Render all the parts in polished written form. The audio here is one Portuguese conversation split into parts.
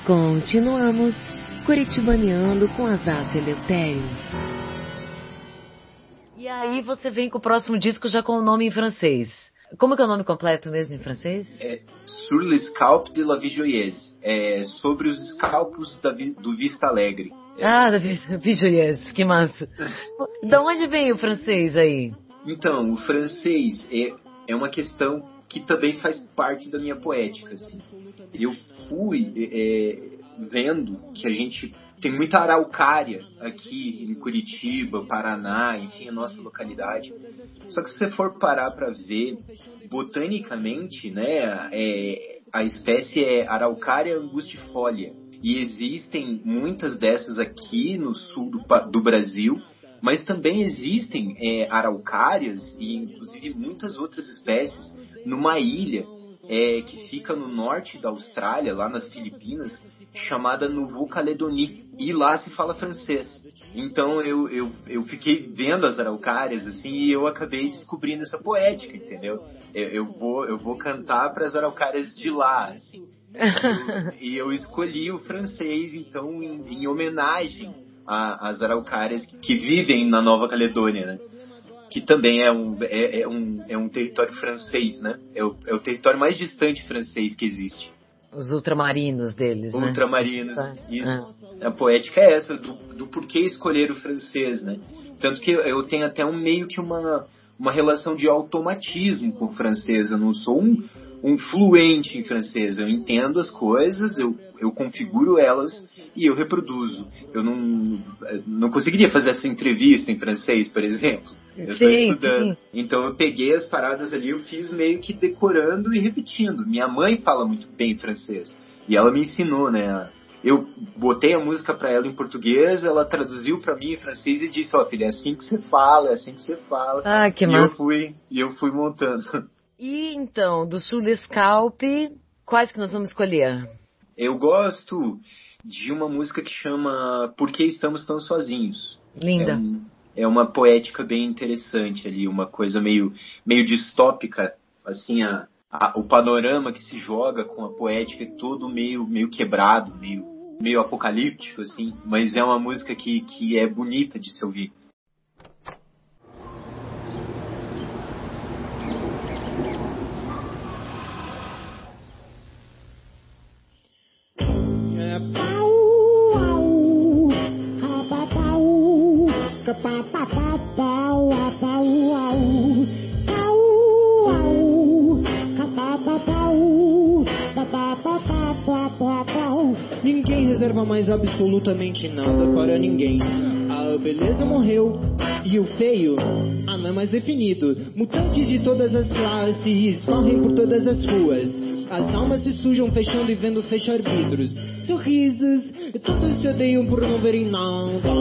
Continuamos curitibaneando com Azato Eleutério. E aí você vem com o próximo disco já com o nome em francês. Como que é o nome completo mesmo em francês? Sur les scalps de la vie joyeuse. Sobre os escalpos do Vista Alegre. Da Vie Joyeuse, que massa. Da onde vem o francês aí? Então, o francês é uma questão que também faz parte da minha poética, assim. Eu fui vendo que a gente tem muita araucária aqui em Curitiba, Paraná, enfim, a nossa localidade. Só que se você for parar para ver, botanicamente, né, a espécie é Araucária angustifolia. E existem muitas dessas aqui no sul do Brasil, mas também existem araucárias e inclusive muitas outras espécies numa ilha que fica no norte da Austrália, lá nas Filipinas, chamada Nouvelle-Calédonie. E lá se fala francês. Então eu fiquei vendo as araucárias assim, e eu acabei descobrindo essa poética, entendeu? Eu vou cantar para as araucárias de lá, assim. E eu escolhi o francês, então, em homenagem às araucárias que vivem na Nova Caledônia, né? Que também é um território francês, né? É o território mais distante francês que existe. Os ultramarinos deles, né? Ultramarinos, isso. A poética é essa, do porquê escolher o francês, né? Tanto que eu tenho até meio que uma relação de automatismo com o francês. Eu não sou um fluente em francês. Eu entendo as coisas, eu configuro elas e eu reproduzo. Eu não conseguiria fazer essa entrevista em francês, por exemplo. Eu estou estudando. Sim. Então eu peguei as paradas ali, eu fiz meio que decorando e repetindo. Minha mãe fala muito bem francês. E ela me ensinou, né? Eu botei a música para ela em português, ela traduziu para mim em francês e disse, filha, é assim que você fala, é assim que você fala. Ah, que massa. E eu fui montando. E então, do Sur les Scalps, quais que nós vamos escolher? Eu gosto de uma música que chama Por que Estamos Tão Sozinhos. Linda. É uma poética bem interessante ali, uma coisa meio distópica, assim, o panorama que se joga com a poética é todo meio quebrado, meio apocalíptico, assim, mas é uma música que é bonita de se ouvir. Ninguém reserva mais absolutamente nada para ninguém. A beleza morreu e o feio não é mais definido. Mutantes de todas as classes correm por todas as ruas. As almas se sujam fechando e vendo fechar vidros. Sorrisos, todos se odeiam por não verem nada.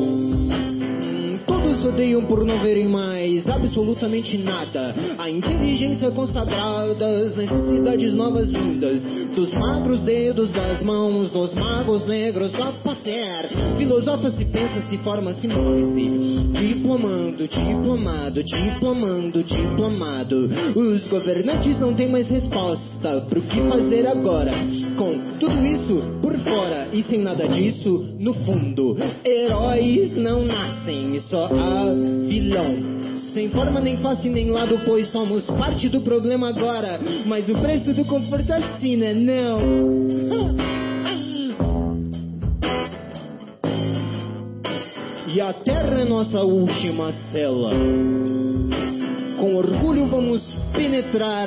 Todos odeiam por não verem mais absolutamente nada. A inteligência consagrada, as necessidades novas vindas dos magros dedos das mãos dos magos negros da pater. Filosofa, se pensa, se forma, se morre-se. Diplomando, diplomado, diplomando, diplomado. Os governantes não têm mais resposta pro que fazer agora. Com tudo isso por fora e sem nada disso no fundo. Heróis não nascem, só há vilão. Sem forma, nem face, nem lado, pois somos parte do problema agora. Mas o preço do conforto assina, não. E a terra é nossa última cela. Com orgulho vamos penetrar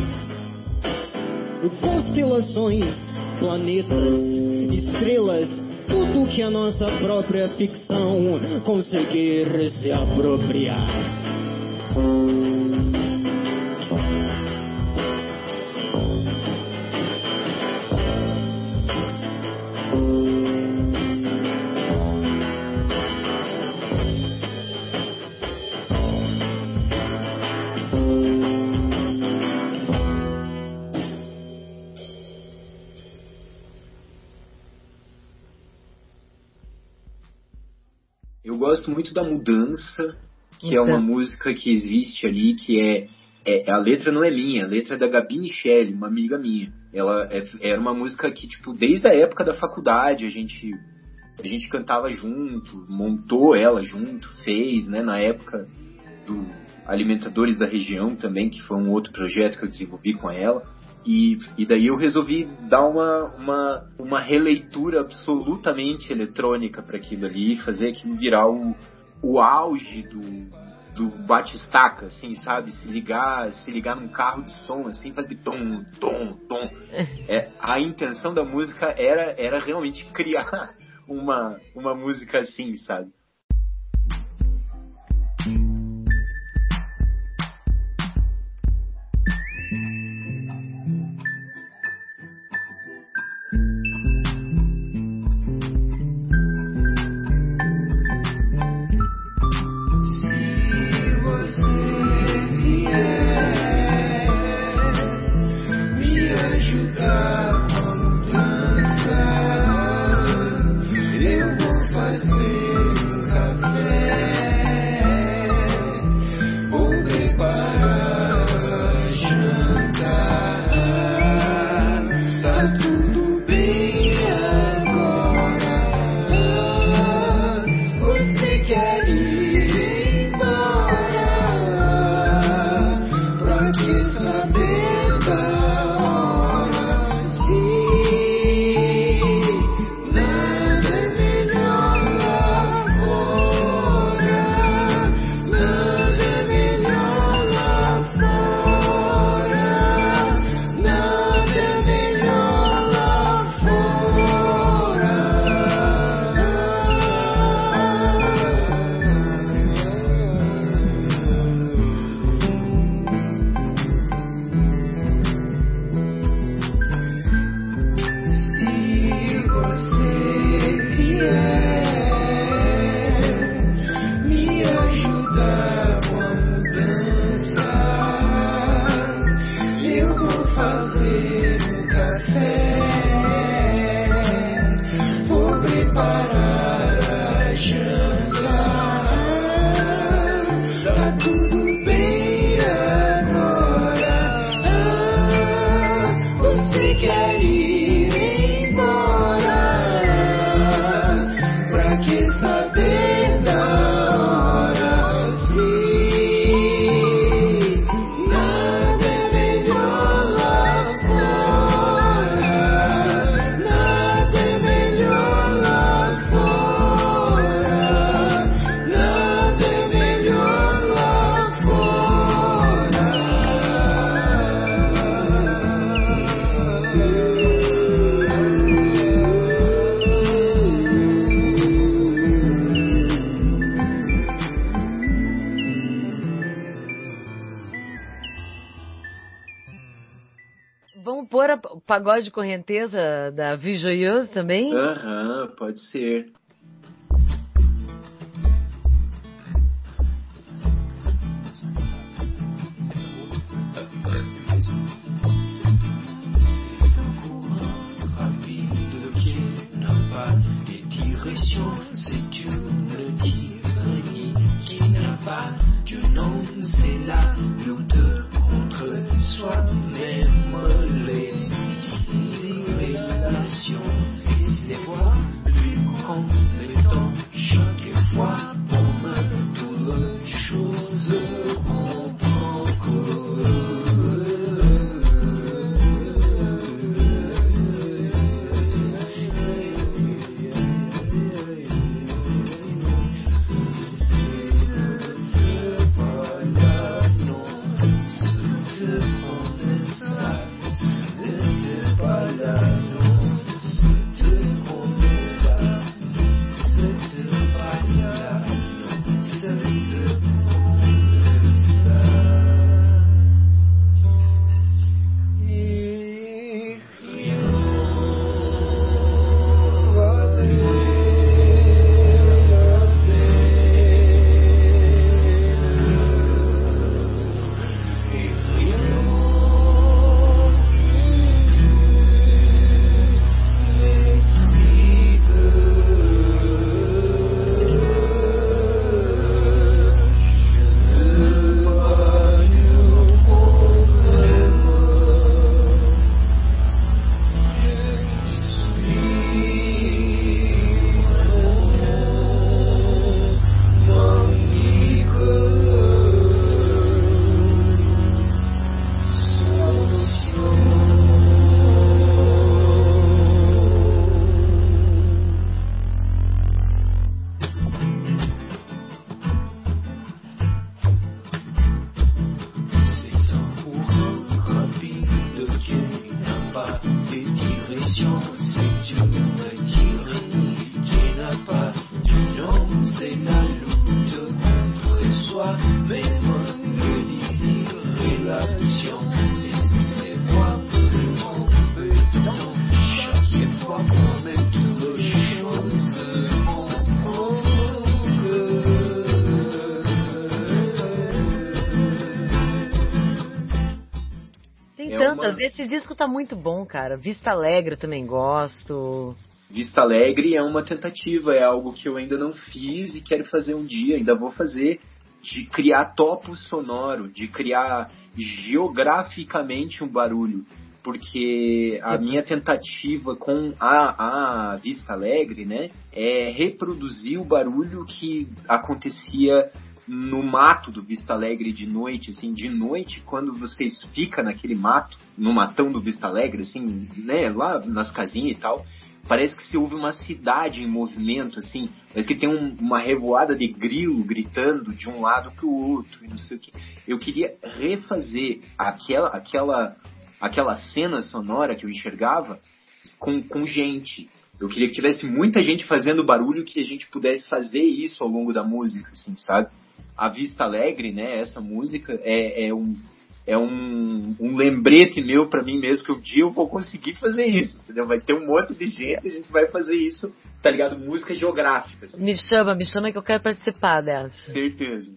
constelações, planetas, estrelas, tudo que a nossa própria ficção conseguir se apropriar. Eu gosto muito da Mudança, que é uma música que existe ali, que A letra não é minha, a letra é da Gabi Michele, uma amiga minha. Ela era uma música que, tipo, desde a época da faculdade a gente cantava junto, montou ela junto, fez, né, na época do Alimentadores da Região também, que foi um outro projeto que eu desenvolvi com ela. E daí eu resolvi dar uma releitura absolutamente eletrônica para aquilo ali, fazer aquilo virar o auge do batistaca, assim, sabe? Se ligar num carro de som, assim, fazer tom, tom, tom. A intenção da música era realmente criar uma música assim, sabe? Vamos pôr o pagode de correnteza da Vie Joyeuse também? Aham, pode ser. C'est une tyrannie qui n'a pas de nom, c'est la lutte contre soi-même, les révélations et ses voix lui complétant chaque fois comme toute chose comprend que relation, c'est une tyrannie qui n'a pas de nom, c'est la lutte contre soi-même, le désir, relation, et c'est moi mon pétant, chaque fois qu'on met toutes les choses en Tem É tantas. uma- Esse disco tá muito bom, cara. Vista Alegre eu também gosto. Vista Alegre é uma tentativa, é algo que eu ainda não fiz e quero fazer um dia, ainda vou fazer, de criar topo sonoro, de criar geograficamente um barulho. Porque a minha tentativa com a Vista Alegre, né, é reproduzir o barulho que acontecia no mato do Vista Alegre de noite, assim, de noite, quando vocês ficam naquele mato, no matão do Vista Alegre, assim, né, lá nas casinhas e tal, parece que se ouve uma cidade em movimento, assim, parece que tem uma revoada de grilo gritando de um lado pro outro, e não sei o que. Eu queria refazer aquela cena sonora que eu enxergava com gente. Eu queria que tivesse muita gente fazendo barulho, que a gente pudesse fazer isso ao longo da música, assim, sabe? A Vista Alegre, né, essa música, é um lembrete meu pra mim mesmo, que um dia eu vou conseguir fazer isso, entendeu? Vai ter um monte de gente e a gente vai fazer isso, tá ligado? Música geográfica, assim. Me chama que eu quero participar dessa. Certeza.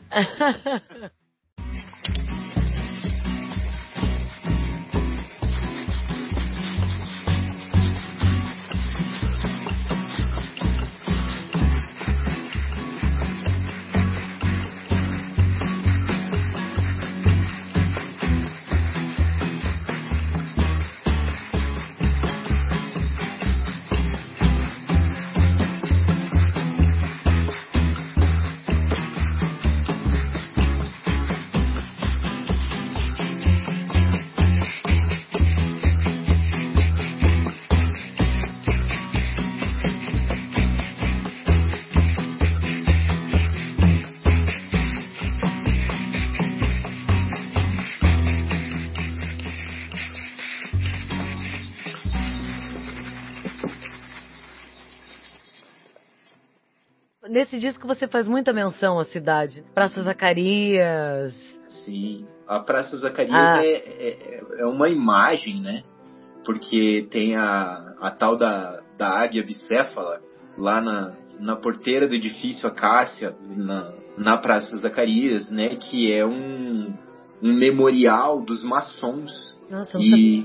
Nesse disco você faz muita menção à cidade. Praça Zacarias. Sim, a Praça Zacarias é uma imagem, né? Porque tem a tal da águia bicéfala lá na porteira do edifício Acácia, na Praça Zacarias, né? Que é um memorial dos maçons. Nossa, não E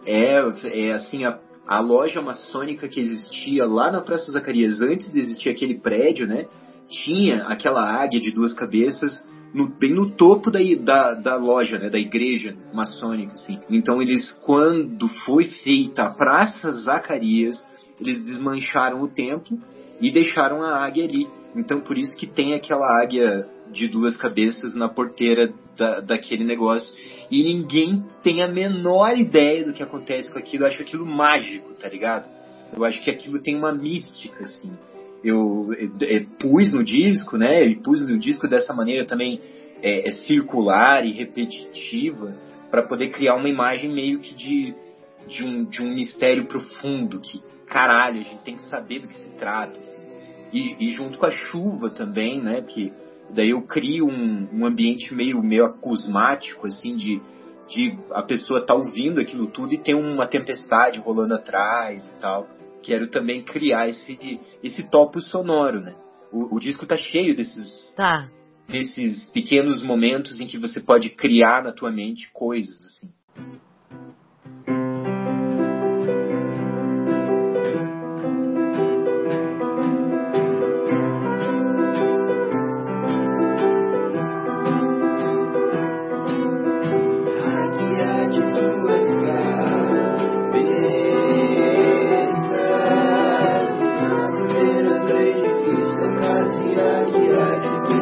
é assim, a loja maçônica que existia lá na Praça Zacarias, antes de existir aquele prédio, né? Tinha aquela águia de duas cabeças bem no topo da loja, né? Da igreja maçônica, assim. Então eles, quando foi feita a Praça Zacarias, eles desmancharam o templo e deixaram a águia ali. Então por isso que tem aquela águia de duas cabeças na porteira daquele negócio. E ninguém tem a menor ideia do que acontece com aquilo. Eu acho aquilo mágico, tá ligado? Eu acho que aquilo tem uma mística, assim. Eu pus no disco, né? E pus no disco dessa maneira também circular e repetitiva, para poder criar uma imagem meio que de um mistério profundo, que, caralho, a gente tem que saber do que se trata, assim. E junto com a chuva também, né? Que daí eu crio um ambiente meio acusmático, assim, de a pessoa tá ouvindo aquilo tudo e tem uma tempestade rolando atrás e tal. Quero também criar esse topo sonoro, né? O disco tá cheio desses pequenos momentos em que você pode criar na tua mente coisas, assim.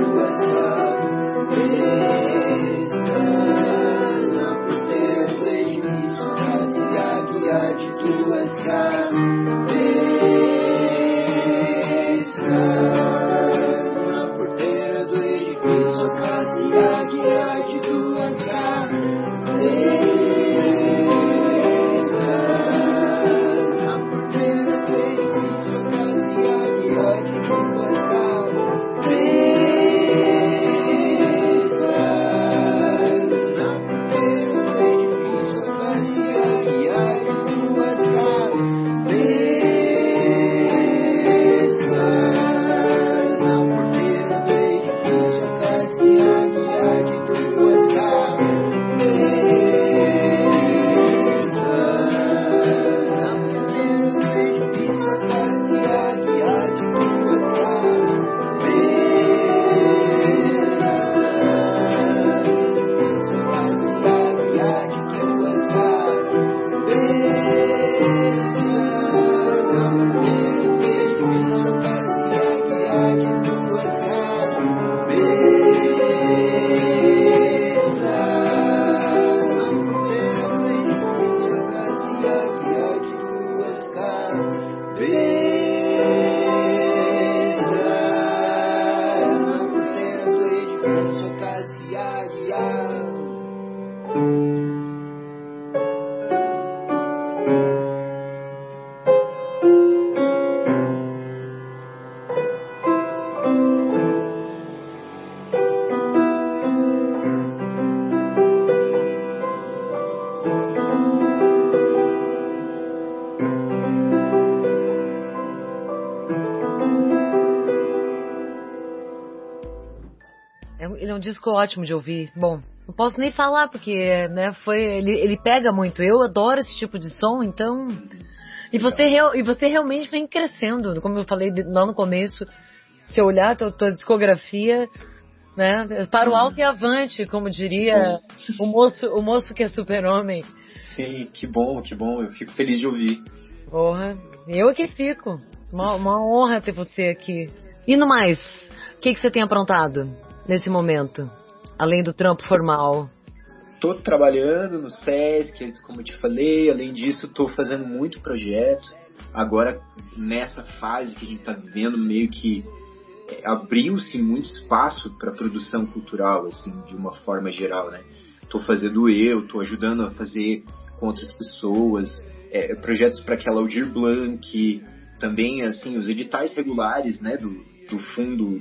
Na porteira do ele é um disco ótimo de ouvir. Bom, não posso nem falar, porque, né, ele pega muito. Eu adoro esse tipo de som, então... E você realmente vem crescendo, como eu falei lá no começo. Se eu olhar a tua discografia, né, para o alto e avante, como diria o moço que é super-homem. Sim, que bom, eu fico feliz de ouvir. Porra, eu aqui fico. Uma honra ter você aqui. E no mais, o que você tem aprontado nesse momento? Além do trampo formal. Tô trabalhando no Sesc, como eu te falei. Além disso, tô fazendo muito projeto. Agora, nessa fase que a gente tá vivendo, meio que abriu-se muito espaço para produção cultural, assim, de uma forma geral, né? Tô fazendo tô ajudando a fazer com outras pessoas, projetos para aquela Aldir Blanc, também, assim, os editais regulares, né, do Fundo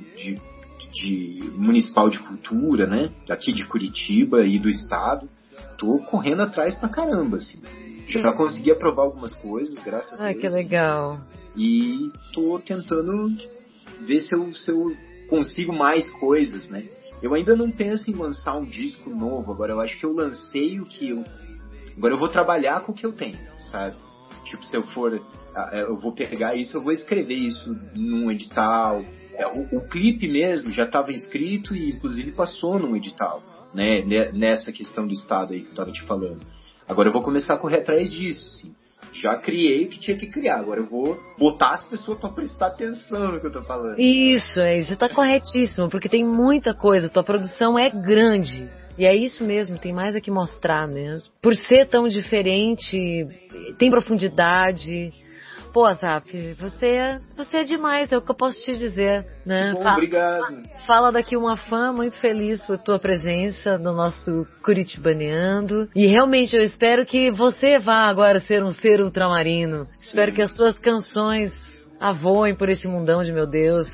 Municipal de Cultura, né, aqui de Curitiba e do Estado. Tô correndo atrás pra caramba, assim. Já consegui aprovar algumas coisas, graças a Deus. Ah, que legal. E tô tentando ver se eu consigo mais coisas, né. Eu ainda não penso em lançar um disco novo, agora eu acho que eu lancei o que eu... Agora eu vou trabalhar com o que eu tenho, sabe? Tipo, se eu vou pegar isso, eu vou escrever isso num edital. O clipe mesmo já estava inscrito e inclusive passou num edital, né? Nessa questão do Estado aí que eu estava te falando. Agora eu vou começar a correr atrás disso, sim. Já criei o que tinha que criar. Agora eu vou botar as pessoas para prestar atenção no que eu tô falando. Isso, você tá corretíssimo, porque tem muita coisa. Tua produção é grande. E é isso mesmo, tem mais a que mostrar mesmo. Por ser tão diferente, tem profundidade. Pô, Azaf, você é demais, é o que eu posso te dizer, né? Bom, obrigado. Fala daqui uma fã muito feliz por tua presença no nosso Curitibaneando. E realmente eu espero que você vá agora ser um ser ultramarino. Espero que as suas canções avoem por esse mundão de meu Deus.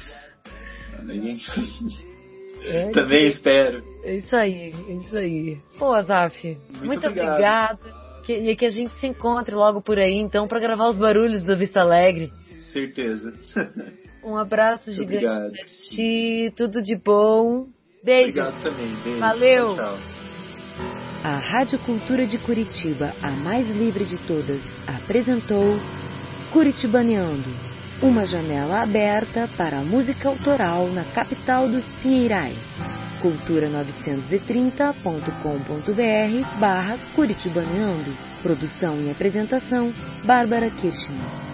Também espero. É isso aí. Pô, Azaf, muito obrigada. E que a gente se encontre logo por aí, então, para gravar os barulhos da Vista Alegre. Certeza. Um abraço gigante pra ti, tudo de bom. Beijo. Obrigado também. Beijo. Valeu. Tchau. A Rádio Cultura de Curitiba, a mais livre de todas, apresentou Curitibaneando, uma janela aberta para a música autoral na capital dos Pinheirais. cultura930.com.br/Curitibaneando. Produção e apresentação, Bárbara Kirchner.